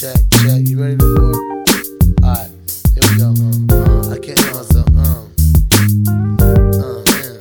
Check. You ready to record? Alright, here we go. I can't hear myself. Man.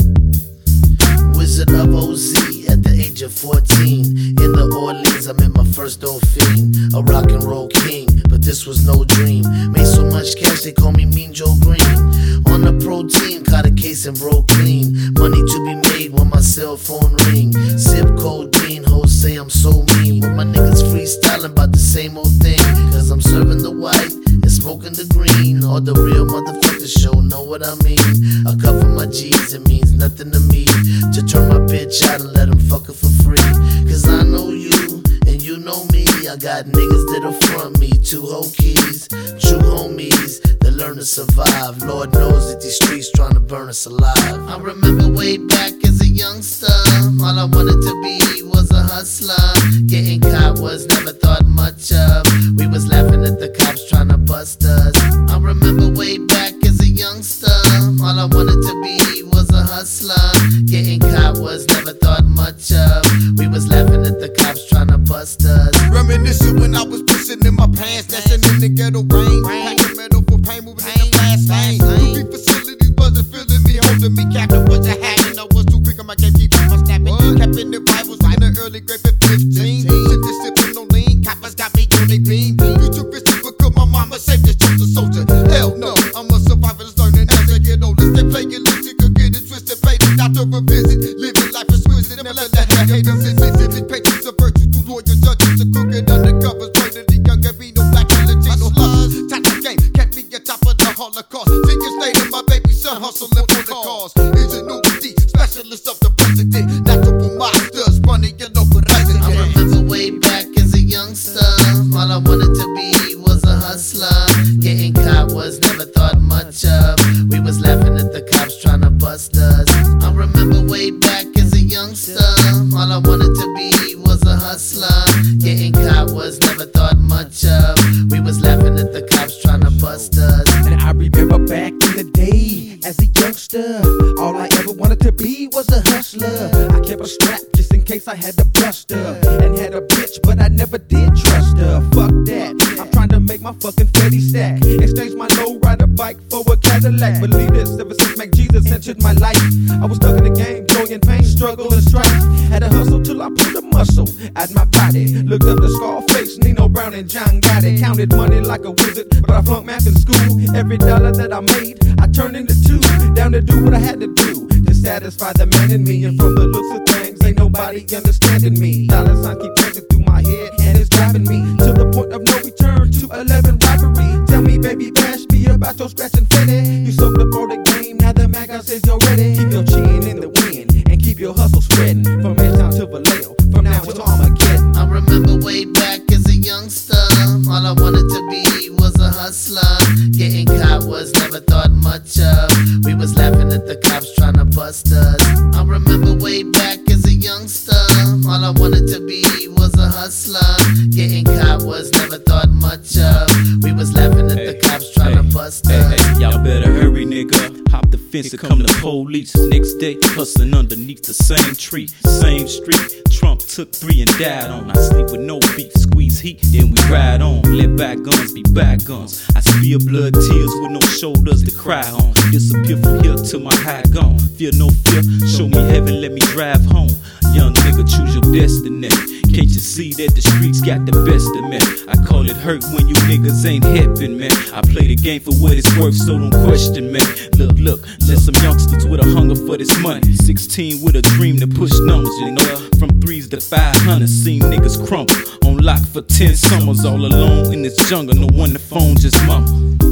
Wizard of OZ at the age of 14. In the Orleans, I met my first old fiend. A rock and roll king, but this was no dream. Made so much cash, they call me Mean Joe Green. On the pro team, caught a case and broke clean. Money to be made when my cell phone ring. Sip codeine, hoes say I'm so mean. But my niggas freestyling about the same old thing. Cause I'm serving the white and smoking the green. All the real motherfuckers show know what I mean. A cup for my G's, it means nothing to me. To turn my bitch out and let them fuck her for free. Cause I know you and you know me. I got niggas that'll front me. 2 whole keys, true homies that learn to survive. Lord knows that these streets trying to burn us alive. I remember way back as a youngster, all I wanted to be was a hustler. Getting caught was never thought much of. We was laughing at the cops trying to bust us. I remember way back as a youngster, all I wanted to be was a hustler. Getting caught was never thought much of. We was laughing at the cops trying to bust us. Reminiscing when I was pissing in my pants, dancing in the ghetto rain, packing metal for pain, moving in the fast lane. Movie facilities wasn't feeling me, holding me captive was a hat, and I was too quick on my game, keep on snapping. Capping the Bibles in the early grade at 15. Sipping no lean, coppers got me on they beam. Future Christian because my mama saved this just a soldier. Hell no, I'm a survivor that's learning as I get older. Stay playing loose, could get it twisted, faded out to revisit. Living life exquisite, never let the haters visit. Patience of virtue through lawyer judges, the crooked undercovers, murder the young and be no black and Latino hustlers. Top the game, kept me on top of the Holocaust. 10 years later, my baby son hustling for the cause. He's a new D, specialist of the president. Natural monsters, running your local resident. I remember way back as a youngster, all I wanted to be was a hustler. Getting caught was never thought much of. We was laughing at the cops trying to bust us. I remember way back as a youngster, all I wanted to be was a hustler. Getting caught was never thought much of. We was laughing at the cops trying to bust us. And I remember back in the day, as a youngster, all I ever wanted to be was a hustler. I kept a strap just in case I had to bust her, and had a bitch, but I never did trust her. Fuck that, I'm trying to make my fucking fatty stack. Exchange my low rider bike for a Cadillac. Believe this, ever since Mac Jesus entered my life, I was stuck in the game, joy and pain, struggle and strife. Had to hustle till I pulled a muscle out my body. Looked up to Scarface, Nino Brown and John Gotti. Counted money like a wizard, but I flunked math in school. Every dollar that I made, I turned into 2. Down to do what I had to do to satisfy the man in me. And from the looks of things, ain't nobody understanding me. Dollar signs keep dancing through my head, and it's driving me to the point of no return to 11 robbery. Tell me, baby, bash me about your scratch and fitty. You soaked up for the game, now the Mac says you're ready. Keep your chin in the wind and keep your hustle spreading. From H-Town to Vallejo, from now it's Armageddon. I remember way back as a youngster, all I wanted to be was a hustler. Getting caught was never thought much of. We was laughing at the cops trying to bust us. I remember way back as a youngster, all I wanted to be was a hustler. Getting caught was never thought much of. We was laughing at the cops trying to bust us. Y'all better hurry, nigga. Hop the fence and come the police. Next day, hustling underneath the same tree, same street. Trump took 3 and died on. I sleep with no beef, squeeze heat, then we ride on. Let bygones be bygones. I spill blood tears with no shoulders to cry on. Disappear from here till my high gone. Fear no fear, show me heaven, let me drive home. Young nigga, choose your destiny. Can't you see that the streets got the best of me? I call it hurt when you niggas ain't helping, man. I play the game for what it's worth, so don't question, man. Look, just some youngsters with a hunger for this money. 16 with a dream to push numbers, you know. From 3s to 500, seen niggas crumble. On lock for 10 summers, all alone in this jungle, no one to phone, just mama.